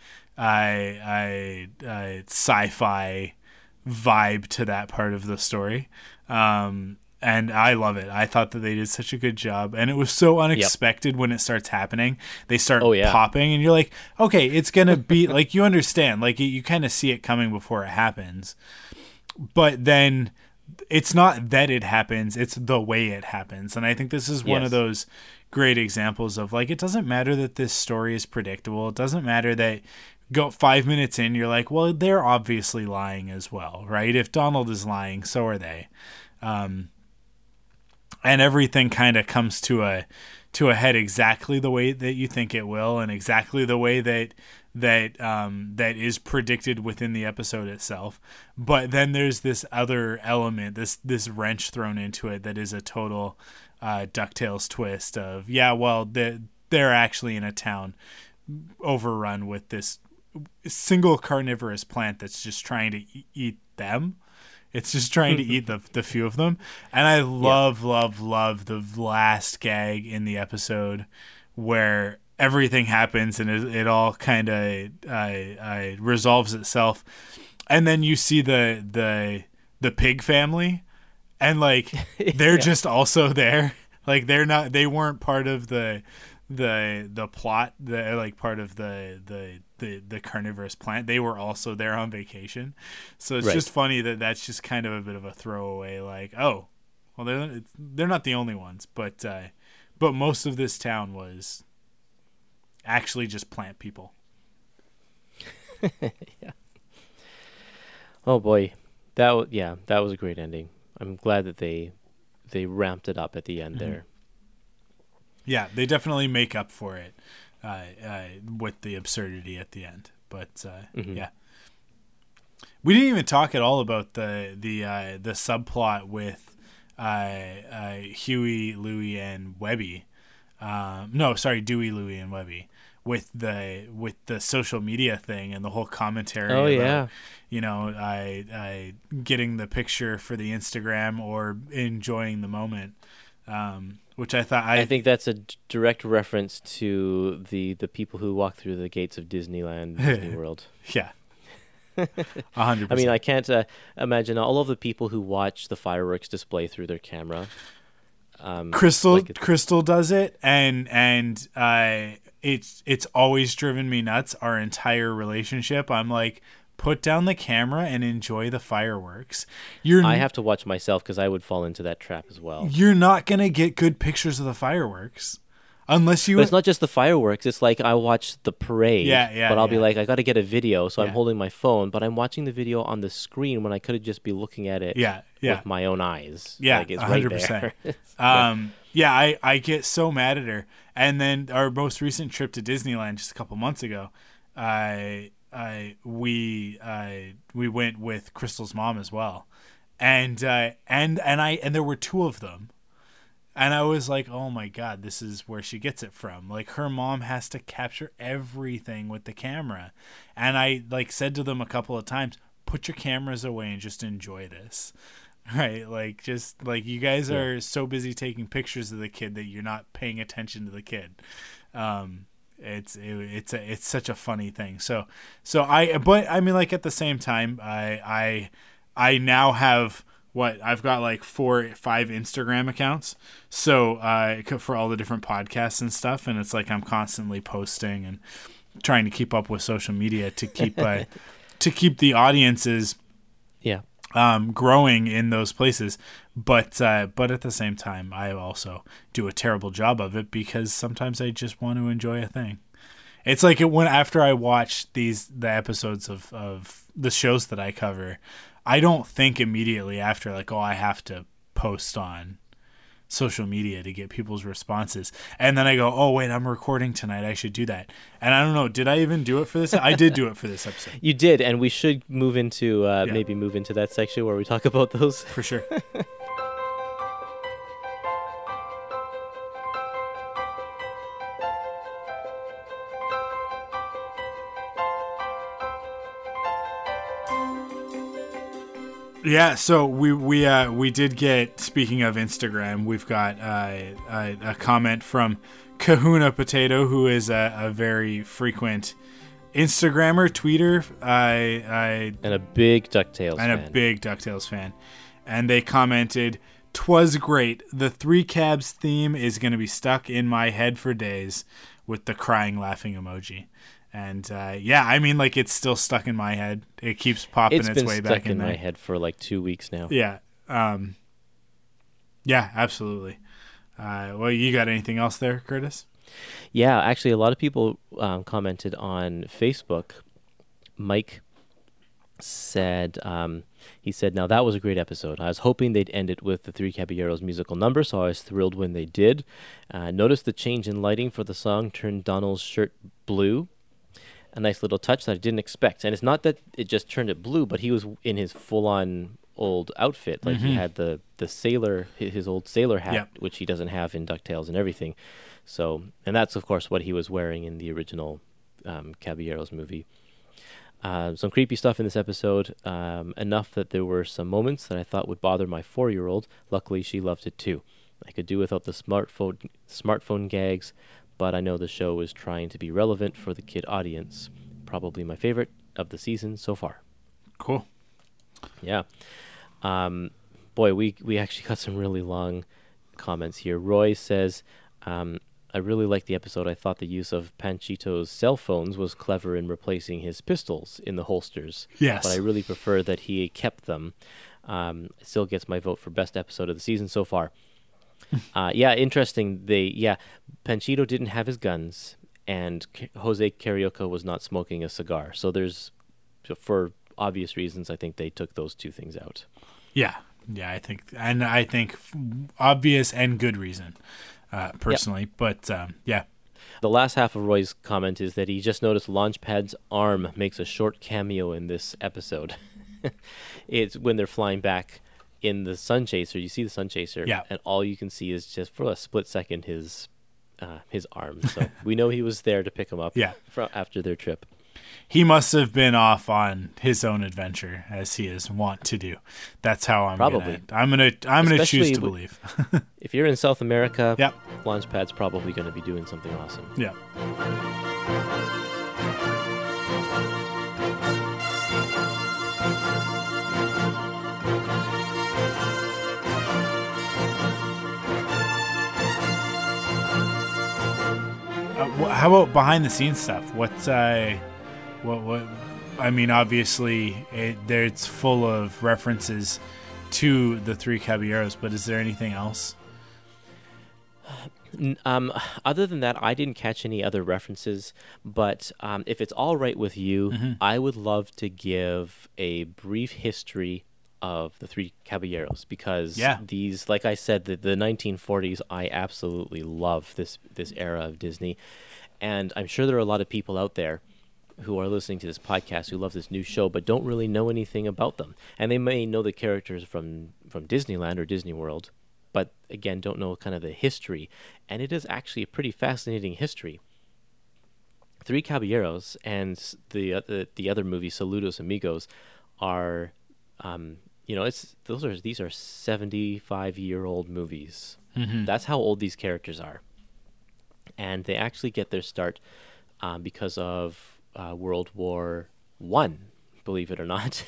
I, I, uh, sci-fi vibe to that part of the story. Um, and I love it. I thought that they did such a good job, and it was so unexpected when it starts happening. They start Oh, yeah. popping, and you're like, okay, it's gonna be like you understand, like you, you kind of see it coming before it happens, but then it's not that it happens; it's the way it happens. And I think this is one Yes. of those great examples of like, it doesn't matter that this story is predictable. It doesn't matter that go five minutes in, you're like, well, they're obviously lying as well, right? If Donald is lying, so are they. Um, and everything kind of comes to a to a head exactly the way that you think it will, and exactly the way that that um, that is predicted within the episode itself. But then there's this other element, this this wrench thrown into it that is a total uh, DuckTales twist of, yeah, well, they're, they're actually in a town overrun with this single carnivorous plant that's just trying to e- eat them. It's just trying to eat the the few of them. And I love, love, love the last gag in the episode where everything happens and it, it all kind of uh, uh, resolves itself. And then you see the the the pig family, and like they're Yeah. just also there. Like they're not, they weren't part of the the the plot, the like part of the the the the carnivorous plant. They were also there on vacation. So it's Right. just funny that that's just kind of a bit of a throwaway, like, oh, well, they're it's, they're not the only ones, but uh but most of this town was actually just plant people. Oh boy, that w- yeah, that was a great ending. I'm glad that they they ramped it up at the end Mm-hmm. there. Yeah, they definitely make up for it. uh, uh, with the absurdity at the end. But uh, Mm-hmm. yeah, we didn't even talk at all about the the uh, the subplot with uh, uh, Huey, Louie, and Webby. Um, no, sorry, Dewey, Louie, and Webby. With the with the social media thing and the whole commentary. Oh, about, yeah. you know, I I getting the picture for the Instagram or enjoying the moment, um, which I thought I, I think that's a d- direct reference to the the people who walk through the gates of Disneyland, Disney World. yeah, a hundred. I mean, percent. I can't uh, imagine all of the people who watch the fireworks display through their camera. Um, Crystal like it- Crystal does it, and and uh, it's it's always driven me nuts. Our entire relationship, I'm like, put down the camera and enjoy the fireworks. You're I have to watch myself because I would fall into that trap as well. you're not gonna get good pictures of the fireworks unless you. But it's not just the fireworks. It's like I watch the parade. Yeah, yeah, But I'll be yeah. like, I got to get a video, so Yeah. I'm holding my phone, but I'm watching the video on the screen when I could have just be looking at it. Yeah, yeah. With my own eyes. Yeah, like it's a right hundred there. percent. Um, yeah, I, I get so mad at her. And then our most recent trip to Disneyland just a couple months ago, I I we I we went with Crystal's mom as well, and uh, and and I and there were two of them, and I was like, oh my god, this is where she gets it from. Like her mom has to capture everything with the camera, and I like said to them a couple of times, put your cameras away and just enjoy this. Right, like just like you guys are so busy taking pictures of the kid that you're not paying attention to the kid. Um, it's it, it's a, it's such a funny thing. So so I but I mean like at the same time I I I now have what I've got like four five Instagram accounts. So uh, for all the different podcasts and stuff, and it's like I'm constantly posting and trying to keep up with social media to keep uh, to keep the audiences Yeah. um, growing in those places, but uh, but at the same time, I also do a terrible job of it because sometimes I just want to enjoy a thing. It's like it when after I watch these the episodes of, of the shows that I cover, I don't think immediately after like, oh, I have to post on social media to get people's responses, and then I go, oh wait, I'm recording tonight, I should do that. And I don't know, did I even do it for this? I did do it for this episode You did, and we should move into uh, Yeah. maybe move into that section where we talk about those. for sure. Yeah, so we we uh, we did get. Speaking of Instagram, we've got uh, a, a comment from Kahuna Potato, who is a, a very frequent Instagrammer, tweeter, I I And a big DuckTales and fan. a big DuckTales fan, and they commented, "'Twas great. The Three Cabs theme is going to be stuck in my head for days," with the crying, laughing emoji. And uh, yeah, I mean, like it's still stuck in my head. It keeps popping It's its, been way stuck back in, in, my there. head for like two weeks now. Yeah. Um, yeah, absolutely. Uh, well, you got anything else there, Curtis? Yeah, actually, a lot of people um, commented on Facebook. Mike said, um, he said, now that was a great episode. I was hoping they'd end it with the Three Caballeros musical number, so I was thrilled when they did. Uh, noticed the change in lighting for the song turned Donald's shirt blue. A nice little touch that I didn't expect. And it's not that it just turned it blue, but he was in his full-on old outfit. Like he had the, the sailor, hi- his old sailor hat, Yep. which he doesn't have in DuckTales and everything. So, and that's, of course, what he was wearing in the original um, Caballeros movie. Uh, some creepy stuff in this episode, um, enough that there were some moments that I thought would bother my four-year-old. Luckily, she loved it too. I could do without the smartphone smartphone gags, but I know the show is trying to be relevant for the kid audience. Probably my favorite of the season so far. Cool. Yeah. Um, boy, we we actually got some really long comments here. Roy says, um, I really liked the episode. I thought the use of Panchito's cell phones was clever in replacing his pistols in the holsters. Yes. But I really prefer that he kept them. Um, it still gets my vote for best episode of the season so far. uh, yeah, interesting. They yeah, Panchito didn't have his guns, and K- Jose Carioca was not smoking a cigar. So there's, for obvious reasons, I think they took those two things out. Yeah. Yeah, I think, and I think f- obvious and good reason, uh, personally. But um, yeah. The last half of Roy's comment is that he just noticed Launchpad's arm makes a short cameo in this episode. It's when they're flying back in the Sun Chaser. You see the Sun Chaser, yeah. and all you can see is just for a split second his uh, his arm. So we know he was there to pick him up yeah. fro- after their trip. He must have been off on his own adventure, as he is wont to do. That's how I'm Probably. gonna I'm gonna I'm gonna choose Especially to with- believe. If you're in South America, Yep. Launchpad's probably going to be doing something awesome. Yeah. Uh, wh- how about behind the scenes stuff? What's uh, what what? I mean, obviously, it, there it's full of references to the Three Caballeros, but is there anything else? N- Um, other than that, I didn't catch any other references, but um, if it's all right with you, I would love to give a brief history of the Three Caballeros, because Yeah. these, like I said, the, the nineteen forties, I absolutely love this, this era of Disney, and I'm sure there are a lot of people out there who are listening to this podcast who love this new show but don't really know anything about them. And they may know the characters from, from Disneyland or Disney World, but again, don't know kind of the history. And it is actually a pretty fascinating history. Three Caballeros and the uh, the, the other movie, Saludos Amigos, are, um, you know, it's those are these are seventy-five year old movies. Mm-hmm. That's how old these characters are, and they actually get their start um, because of uh, World War One. Believe it or not,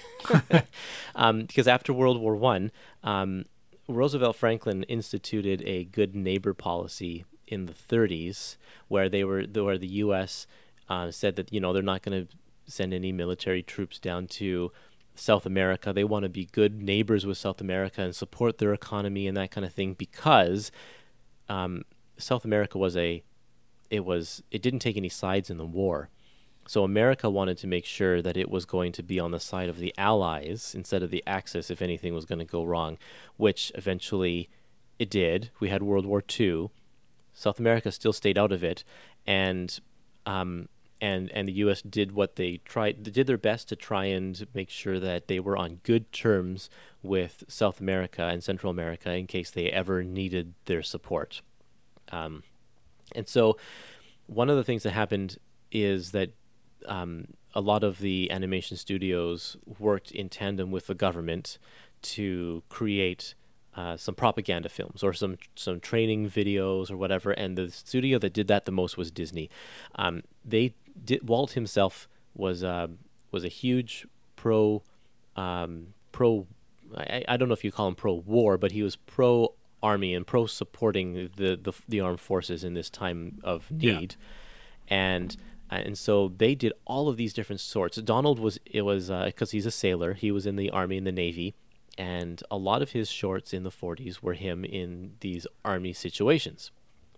um, because after World War One. Um, Roosevelt Franklin instituted a good neighbor policy in the thirties, where they were where the U S uh, said that, you know, they're not going to send any military troops down to South America. They want to be good neighbors with South America and support their economy and that kind of thing, because um, South America was a it was it didn't take any sides in the war. So America wanted to make sure that it was going to be on the side of the Allies instead of the Axis if anything was going to go wrong, which eventually it did. We had World War Two. South America still stayed out of it, and um, and and the U S did what they tried, they did their best to try and make sure that they were on good terms with South America and Central America in case they ever needed their support. Um, and so one of the things that happened is that Um, a lot of the animation studios worked in tandem with the government to create uh, some propaganda films or some some training videos or whatever. And the studio that did that the most was Disney. Um, they did, Walt himself was uh, was a huge pro um, pro. I, I don't know if you call him pro war, but he was pro army and pro supporting the the, the armed forces in this time of need, yeah. and. And so they did all of these different sorts. Donald was, it was, because uh, he's a sailor, he was in the Army and the Navy, and a lot of his shorts in the forties were him in these Army situations.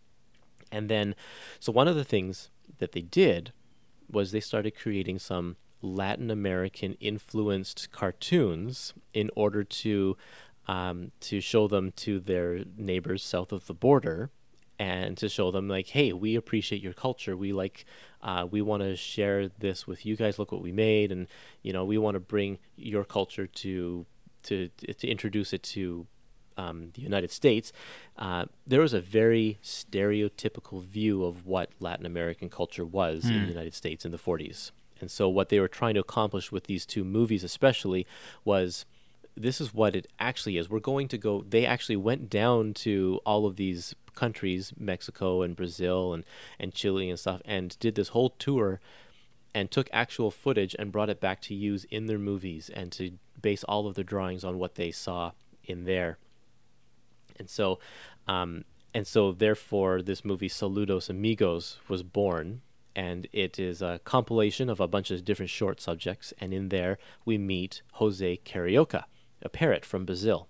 And then, so one of the things that they did was they started creating some Latin American influenced cartoons in order to, um, to show them to their neighbors south of the border, and to show them, like, hey, we appreciate your culture. We like, uh, we want to share this with you guys. Look what we made, and you know, we want to bring your culture to, to, to introduce it to um, the United States. Uh, there was a very stereotypical view of what Latin American culture was mm. in the United States in the forties, and so what they were trying to accomplish with these two movies, especially, was this is what it actually is. We're going to go. They actually went down to all of these countries, Mexico and Brazil and, and Chile and stuff, and did this whole tour and took actual footage and brought it back to use in their movies and to base all of their drawings on what they saw in there. And so, um, and so therefore this movie Saludos Amigos was born, and it is a compilation of a bunch of different short subjects, and in there we meet Jose Carioca, a parrot from Brazil.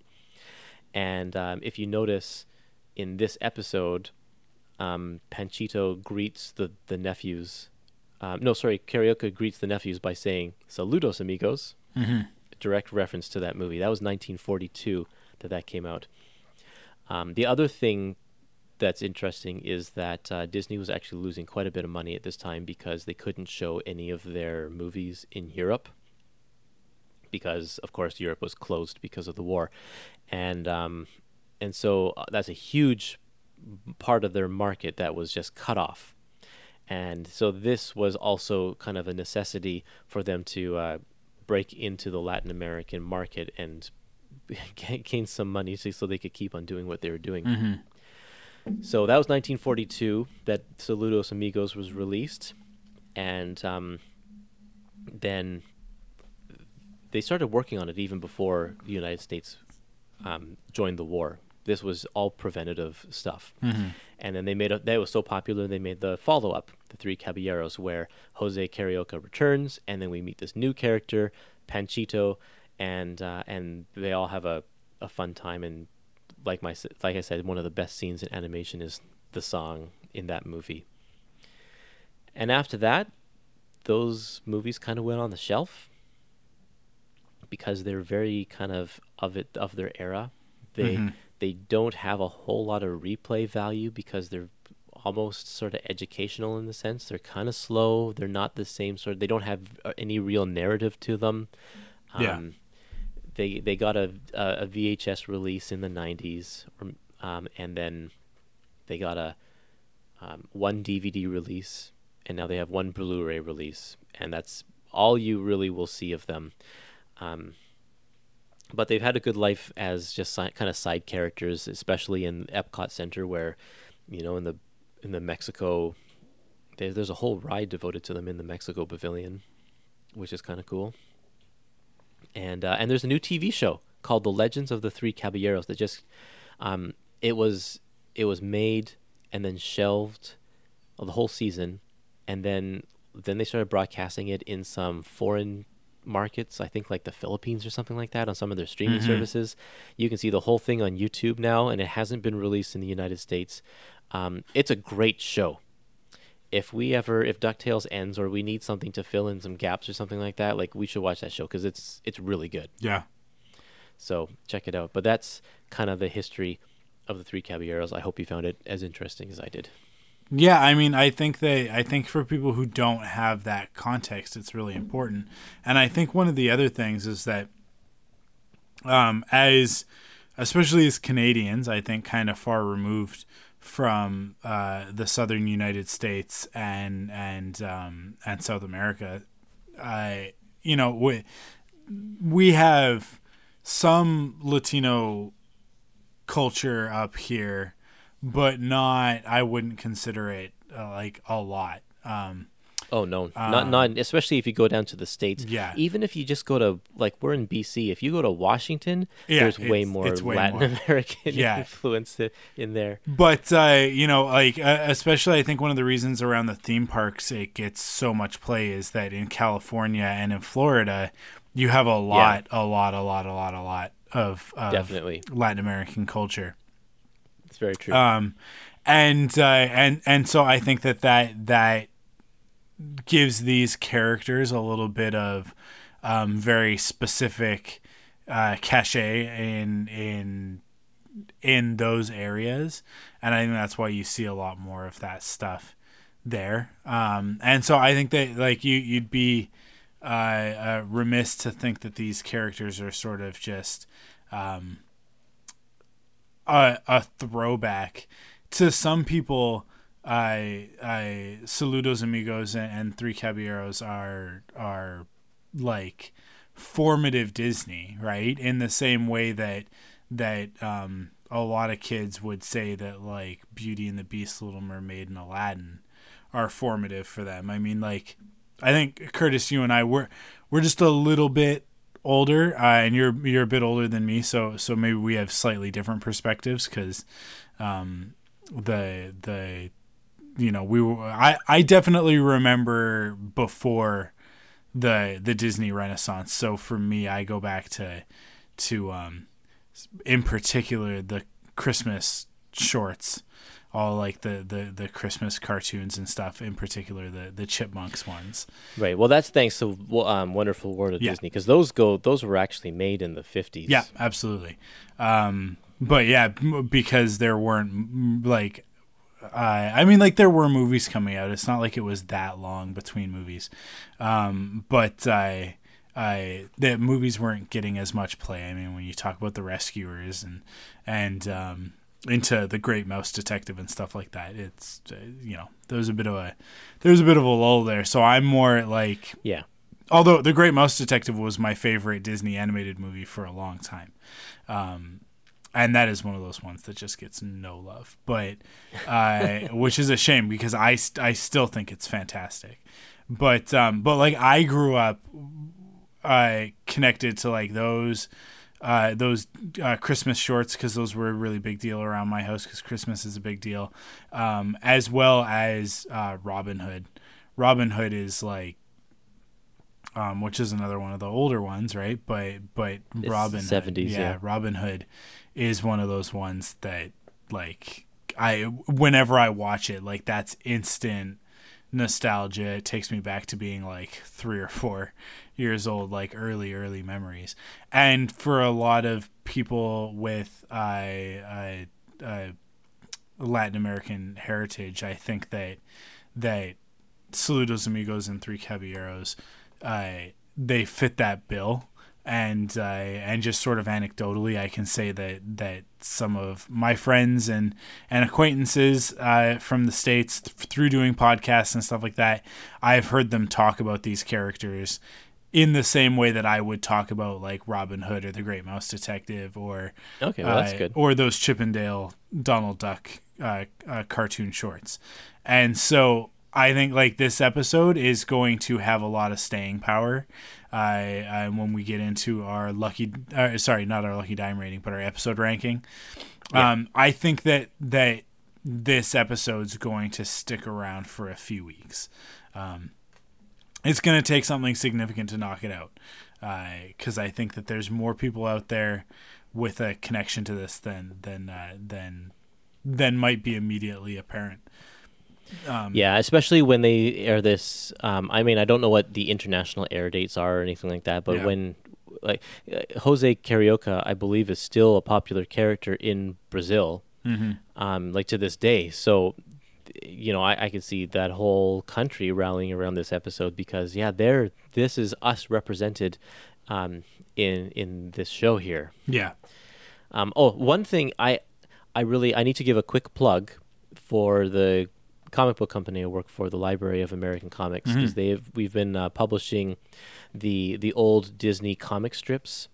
And um, if you notice, in this episode, um, Panchito greets the, the nephews. Um, no, sorry, Carioca greets the nephews by saying, "Saludos, amigos." Mm-hmm. Direct reference to that movie. That was nineteen forty-two that that came out. Um, the other thing that's interesting is that uh, Disney was actually losing quite a bit of money at this time because they couldn't show any of their movies in Europe because, of course, Europe was closed because of the war. And um, and so uh, that's a huge part of their market that was just cut off. And so this was also kind of a necessity for them to uh, break into the Latin American market and gain some money so, so they could keep on doing what they were doing. Mm-hmm. So that was nineteen forty-two that Saludos Amigos was released. And um, then they started working on it even before the United States um, joined the war. This was all preventative stuff. Mm-hmm. And then they made a, that was so popular, they made the follow-up, The Three Caballeros, where Jose Carioca returns, and then we meet this new character, Panchito, and uh, and they all have a, a fun time. And like my like I said, one of the best scenes in animation is the song in that movie. And after that, those movies kind of went on the shelf because they're very kind of of it of their era. They Mm-hmm. they don't have a whole lot of replay value because they're almost sort of educational in the sense. They're kind of slow. They're not the same sort of, they don't have uh, any real narrative to them. Um, Yeah. They they got a, a V H S release in the nineties, or, um, and then they got a um, one D V D release, and now they have one Blu-ray release, and that's all you really will see of them. Um, but they've had a good life as just si- kind of side characters, especially in Epcot Center, where, you know, in the in the Mexico, there, there's a whole ride devoted to them in the Mexico Pavilion, which is kind of cool. And uh, and there's a new T V show called The Legends of the Three Caballeros that just um, it was it was made and then shelved uh, the whole season, and then then they started broadcasting it in some foreign markets, I think like the Philippines or something like that, on some of their streaming Mm-hmm. services. You can see the whole thing on YouTube now, and it hasn't been released in the United States. Um, it's a great show. If we ever, if DuckTales ends or we need something to fill in some gaps or something like that, like we should watch that show because it's it's really good. Yeah. So check it out. But that's kind of the history of the Three Caballeros. I hope you found it as interesting as I did. Yeah, I mean, I think they, I think for people who don't have that context, it's really important. And I think one of the other things is that, um, as, especially as Canadians, I think kind of far removed from uh, the southern United States and and um, and South America, I, you know, we we have some Latino culture up here, but not, I wouldn't consider it uh, like a lot. Um, Oh no, not not especially if you go down to the States. Yeah. Even if you just go to, like, we're in B C. If you go to Washington, Yeah, there's way it's- more it's way Latin more. American Yeah. influence i- in there. but, uh, you know, like, uh, especially I think one of the reasons around the theme parks it gets so much play is that in California and in Florida, you have a lot, a lot, a lot, a lot, a lot of, of Definitely. Latin American culture. It's very true. Um, and, uh, and, and so I think that that, that gives these characters a little bit of, um, very specific, uh, cachet in, in, in those areas. And I think that's why you see a lot more of that stuff there. Um, and so I think that, like, you, you'd be, uh, uh remiss to think that these characters are sort of just, um, a, a throwback to some people. I, I Saludos Amigos and, and Three Caballeros are are like formative Disney, right? In the same way that that um, a lot of kids would say that like Beauty and the Beast, Little Mermaid, and Aladdin are formative for them. I mean, like, I think Curtis, you and I we're we're just a little bit older, uh, and you're you're a bit older than me, so so maybe we have slightly different perspectives because um, the the you know we were I, I definitely remember before the the Disney Renaissance. So for me, I go back to to um, in particular the Christmas shorts, all like the, the, the Christmas cartoons and stuff, in particular the, the Chipmunks ones. Right. Well, that's thanks to um, Wonderful World of Yeah. Disney, because those go those were actually made in the fifties. Yeah, absolutely. Um, but yeah, m- because there weren't m- like Uh, I mean, like there were movies coming out. It's not like it was that long between movies, um, but I, I the movies weren't getting as much play. I mean, when you talk about The Rescuers and and um, into The Great Mouse Detective and stuff like that, it's uh, you know there was a bit of a there was a bit of a lull there. So I'm more like Yeah. Although The Great Mouse Detective was my favorite Disney animated movie for a long time. Um, and that is one of those ones that just gets no love, but uh, which is a shame because I, st- I still think it's fantastic. But um, but like I grew up uh, connected to like those uh, those uh, Christmas shorts because those were a really big deal around my house because Christmas is a big deal, um, as well as uh, Robin Hood. Robin Hood is like. Um, which is another one of the older ones, right? But but It's Robin seventies, Hood, yeah. Robin Hood is one of those ones that like I whenever I watch it, like that's instant nostalgia. It takes me back to being like three or four years old, like early early memories. And for a lot of people with uh, uh, uh, Latin American heritage, I think that that Saludos Amigos and Three Caballeros. Uh, they fit that bill, and uh, and just sort of anecdotally, I can say that that some of my friends and and acquaintances uh, from the States th- through doing podcasts and stuff like that, I've heard them talk about these characters in the same way that I would talk about like Robin Hood or The Great Mouse Detective or Okay, well, that's uh, good. or those Chippendale Donald Duck uh, uh, cartoon shorts, and so. I think like this episode is going to have a lot of staying power uh, uh, when we get into our lucky, uh, sorry, not our lucky dime rating, but our episode ranking. Yeah. Um, I think that that this episode's going to stick around for a few weeks. Um, it's going to take something significant to knock it out because uh, I think that there's more people out there with a connection to this than than uh, than than might be immediately apparent. Um, Yeah, especially when they air this. Um, I mean, I don't know what the international air dates are or anything like that, but Yeah. when, like, uh, Jose Carioca, I believe, is still a popular character in Brazil, mm-hmm. um, like to this day. So, you know, I, I could see that whole country rallying around this episode because, yeah, they're this is us represented um, in in this show here. Yeah. Um, oh, one thing I I really I need to give a quick plug for the comic book company I work for, the Library of American Comics, because Mm-hmm. they've we've been uh, publishing the the old Disney comic strips,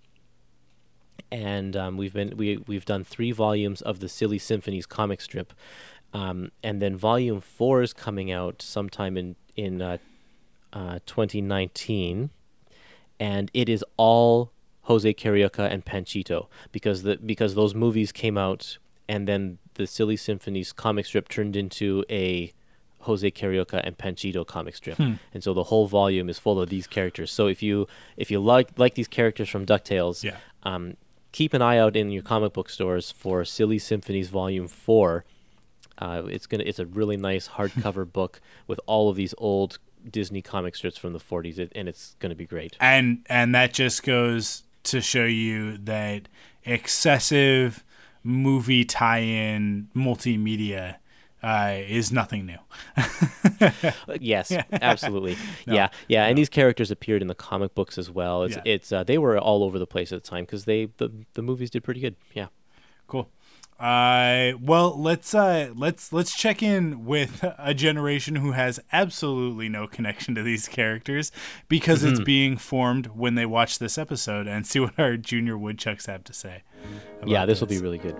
and um, we've been we we've done three volumes of the Silly Symphonies comic strip, um, and then volume four is coming out sometime in in uh, uh, twenty nineteen, and it is all Jose Carioca and Panchito because the because those movies came out and then the Silly Symphonies comic strip turned into a Jose Carioca and Panchito comic strip, Hmm. and so the whole volume is full of these characters. So if you if you like like these characters from DuckTales, Yeah. um, keep an eye out in your comic book stores for Silly Symphonies Volume Four. Uh, it's gonna it's a really nice hardcover book with all of these old Disney comic strips from the forties, it, and it's gonna be great. And and that just goes to show you that excessive movie tie-in multimedia uh, is nothing new. Yes, absolutely. Yeah, yeah, and these characters appeared in the comic books as well. It's Yeah. it's uh, they were all over the place at the time because they the the movies did pretty good. Yeah. Cool. Uh, well, let's uh, let's let's check in with a generation who has absolutely no connection to these characters because it's being formed when they watch this episode, and see what our junior woodchucks have to say. about Yeah, this will be really good.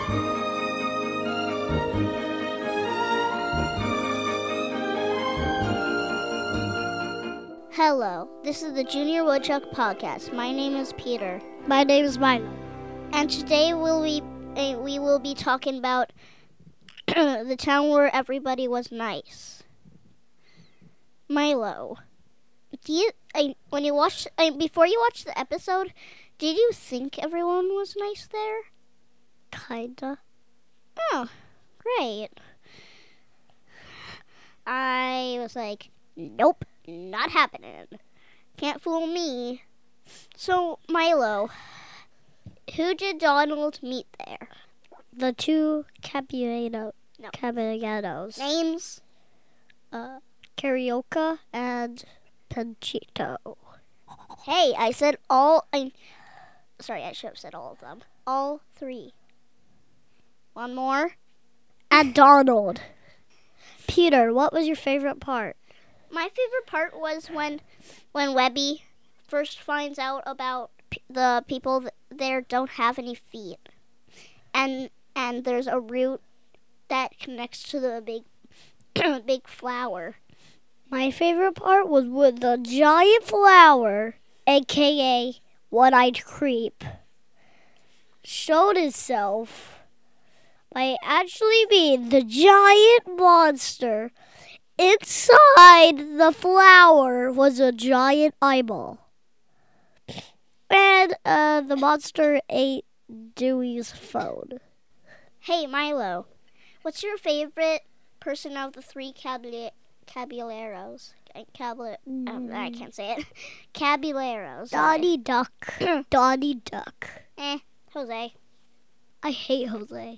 Hello, this is the Junior Woodchuck Podcast. My name is Peter. My name is Milo. And today we'll be, uh, we will be talking about the town where everybody was nice. Milo, do you, I, when you watched, I, before you watched the episode, did you think everyone was nice there? Kinda. Oh, great. I was like, nope. Not happening. Can't fool me. So, Milo, who did Donald meet there? The two Caballeros. No. Caballeros. Names. Uh, Carioca and Panchito. Hey, I said all. I, sorry, I should have said all of them. All three. One more. And Donald. Peter, what was your favorite part? My favorite part was when, when Webby first finds out about p- the people th- there don't have any feet, and and there's a root that connects to the big, big flower. My favorite part was when the giant flower, aka One-Eyed Creep, showed itself by actually being the giant monster. Inside the flower was a giant eyeball. And uh, the monster ate Dewey's phone. Hey, Milo, what's your favorite person of the three cabali- caballeros? Uh, Cabal- um, I can't say it. Caballeros. Donnie Duck. Donnie Duck. Eh, Jose. I hate Jose.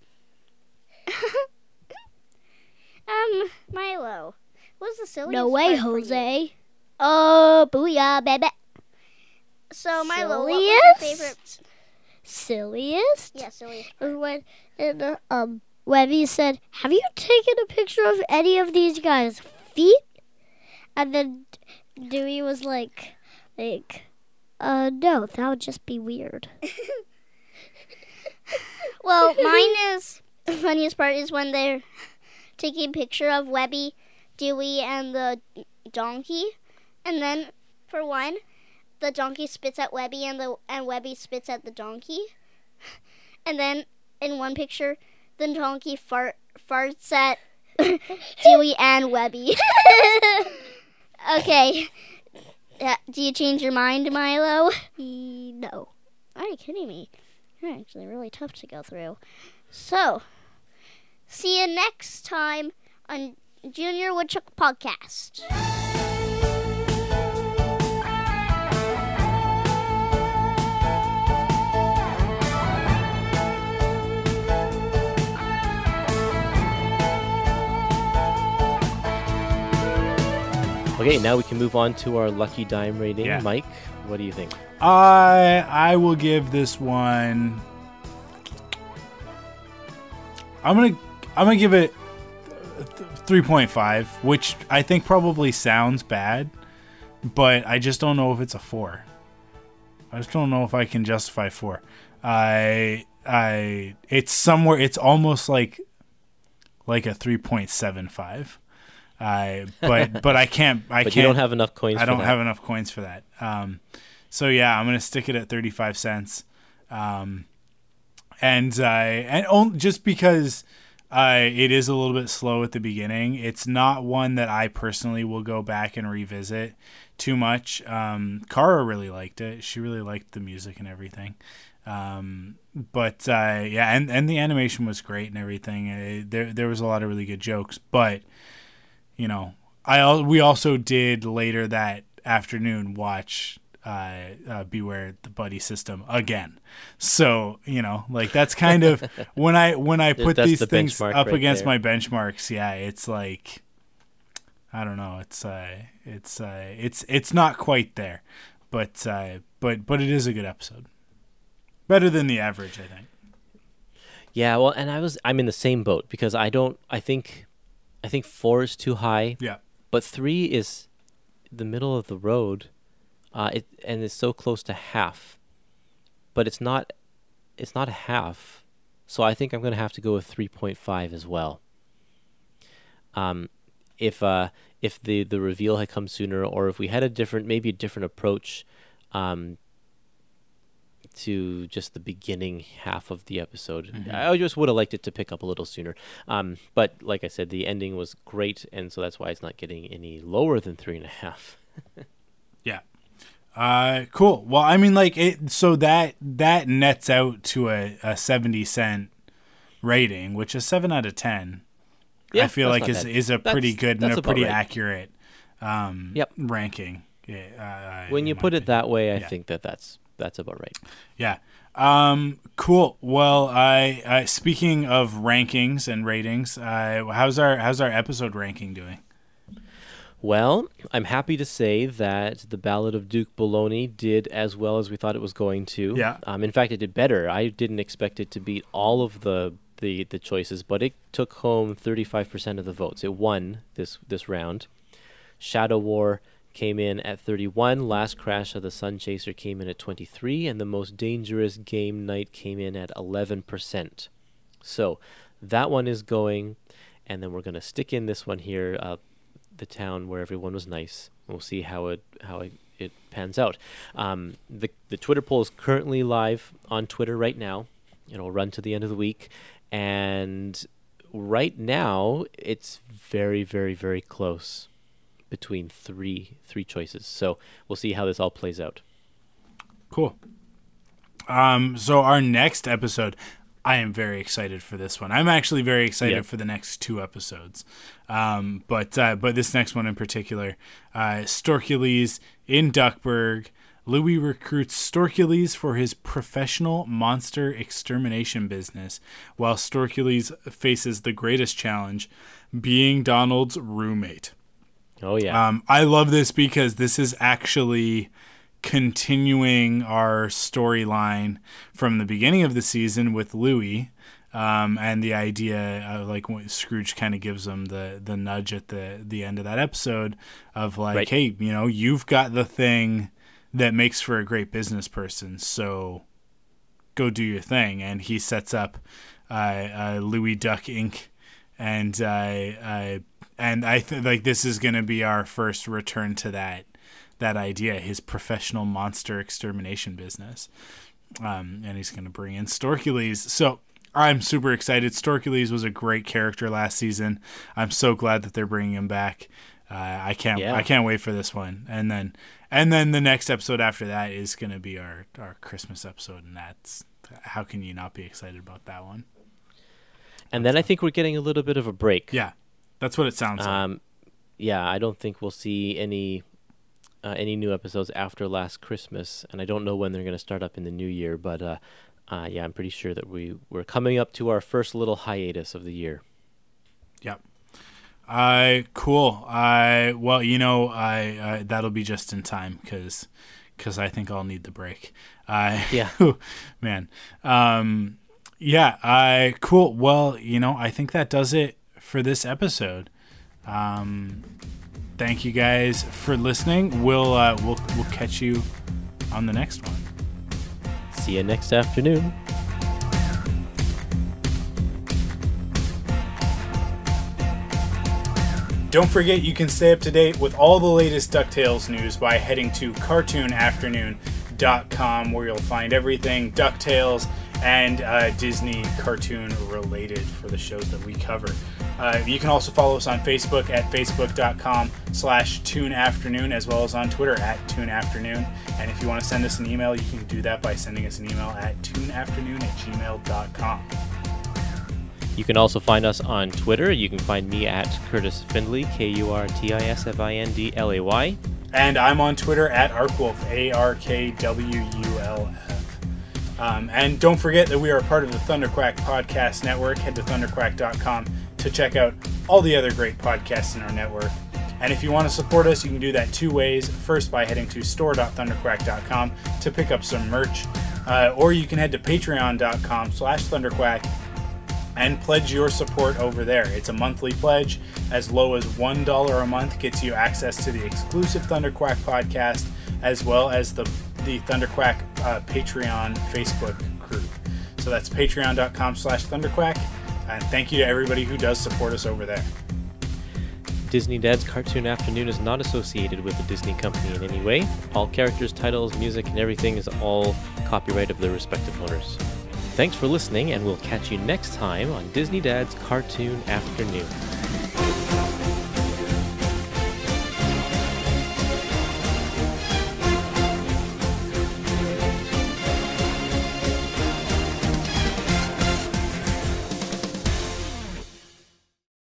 Um, Milo, what's the silliest No way, part for you? Jose. Oh, booyah, baby. So, Milo, what was your Silliest? favorite? Silliest? Yeah, silliest. Was when and, uh, um Webby said, "Have you taken a picture of any of these guys' feet?" And then Dewey was like, like, uh, no, that would just be weird. Well, mine is, the funniest part is when they're taking a picture of Webby, Dewey, and the donkey. And then, for one, the donkey spits at Webby and the and Webby spits at the donkey. And then, in one picture, the donkey fart, farts at Dewey and Webby. Okay. Uh, do you change your mind, Milo? E- no. Are you kidding me? You're actually really tough to go through. So, see you next time on Junior Woodchuck Podcast. Okay, now we can move on to our lucky dime rating. Yeah. Mike, what do you think? I I will give this one. I'm gonna I'm gonna give it three point five, which I think probably sounds bad, but I just don't know if it's a four. I just don't know if I can justify four. I I it's somewhere. It's almost like like a three point seven five. I but but I can't I But can't. you don't have enough coins I for don't that. have enough coins for that. Um, so yeah, I'm gonna stick it at thirty-five cents, um, and I and only, just because uh, it is a little bit slow at the beginning. It's not one that I personally will go back and revisit too much. Um, Kara really liked it. She really liked the music and everything. Um, but uh, yeah, and and the animation was great and everything. Uh, there there was a lot of really good jokes, but. You know, I al- we also did later that afternoon watch uh, uh, Beware the Buddy System again. So you know, like that's kind of when I when I put That's these the things benchmark up right against there. my benchmarks. Yeah, it's like I don't know. It's uh, it's uh, it's it's not quite there, but uh, but but it is a good episode. Better than the average, I think. Yeah, well, and I was I'm in the same boat because I don't I think I think four is too high. Yeah. But three is the middle of the road, uh, it and it's so close to half. But it's not, it's not a half, so I think I'm gonna have to go with three point five as well. Um, if uh, if the the reveal had come sooner, or if we had a different, maybe a different approach, um, to just the beginning half of the episode. Mm-hmm. I just would have liked it to pick up a little sooner. Um, but like I said, the ending was great, and so that's why it's not getting any lower than three and a half. Yeah. Uh, cool. Well, I mean, like it. So that that nets out to a, a seventy cent rating, which is seven out of ten. Yeah, I feel that's like not is bad. is a pretty That's- good and that's a about pretty right. accurate um, Yep. ranking. Yeah. Uh, When you in my put it opinion. that way, I Yeah. think that that's that's about right. Yeah. Um, cool. Well, I, I speaking of rankings and ratings, uh, how's our how's our episode ranking doing? Well, I'm happy to say that The Ballad of Duke Bologna did as well as we thought it was going to. Yeah. Um, in fact, it did better. I didn't expect it to beat all of the, the, the choices, but it took home thirty-five percent of the votes. It won this this round. Shadow War came in at thirty-one. Last Crash of the Sun Chaser came in at twenty-three, and The Most Dangerous Game Night came in at eleven percent. So that one is going, and then we're going to stick in this one here, uh, The Town Where Everyone Was Nice. We'll see how it how it, it pans out. Um, the the Twitter poll is currently live on Twitter right now. It'll run to the end of the week, and right now it's very very very close between three three choices. So we'll see how this all plays out. Cool. Um, so our next episode, I am very excited for this one. I'm actually very excited Yeah. for the next two episodes. Um, but uh, but this next one in particular, uh, Storkules in Duckburg. Louis recruits Storkules for his professional monster extermination business, while Storkules faces the greatest challenge, being Donald's roommate. Oh yeah. Um, I love this because this is actually continuing our storyline from the beginning of the season with Louis, um, and the idea of, like, when Scrooge kind of gives him the the nudge at the the end of that episode of like, Right. hey, you know, you've got the thing that makes for a great business person, so go do your thing. And he sets up uh, uh, Louis Duck Incorporated, and uh, uh, and I think like this is going to be our first return to that that idea, his professional monster extermination business. Um, and he's going to bring in Storkules. So I'm super excited. Storkules was a great character last season. I'm so glad that they're bringing him back. Uh, I can't Yeah. I can't wait for this one. And then and then the next episode after that is going to be our our Christmas episode, and that's how can you not be excited about that one? And then I think we're getting a little bit of a break. Yeah. That's what it sounds like. Um, yeah, I don't think we'll see any uh, any new episodes after Last Christmas, and I don't know when they're going to start up in the new year. But uh, uh, yeah, I'm pretty sure that we we're coming up to our first little hiatus of the year. Yep. Uh, cool. I well, you know, I uh, that'll be just in time because because I think I'll need the break. Uh, Yeah. man. Um, yeah. I cool. Well, you know, I think that does it for this episode. Um, thank you guys for listening. We'll uh, we'll we'll catch you on the next one. See you next afternoon. Don't forget you can stay up to date with all the latest DuckTales news by heading to cartoon afternoon dot com, where you'll find everything DuckTales and uh, Disney cartoon related for the shows that we cover. Uh, you can also follow us on Facebook at facebook dot com slash toon afternoon, as well as on Twitter at toon afternoon. And if you want to send us an email, you can do that by sending us an email at toon afternoon at gmail dot com. You can also find us on Twitter. You can find me at Curtis Findlay, K U R T I S F I N D L A Y. And I'm on Twitter at Arkwolf, A R K W U L F. Um, and don't forget that we are a part of the Thunderquack Podcast Network. Head to thunderquack dot com to check out all the other great podcasts in our network. And if you want to support us, you can do that two ways. First, by heading to store dot thunderquack dot com to pick up some merch. Uh, or you can head to patreon dot com slash thunderquack and pledge your support over there. It's a monthly pledge. As low as one dollar a month gets you access to the exclusive Thunderquack podcast, as well as the, the Thunderquack uh, Patreon Facebook group. So that's patreon dot com slash thunderquack. And thank you to everybody who does support us over there. Disney Dad's Cartoon Afternoon is not associated with the Disney Company in any way. All characters, titles, music, and everything is all copyright of their respective owners. Thanks for listening, and we'll catch you next time on Disney Dad's Cartoon Afternoon.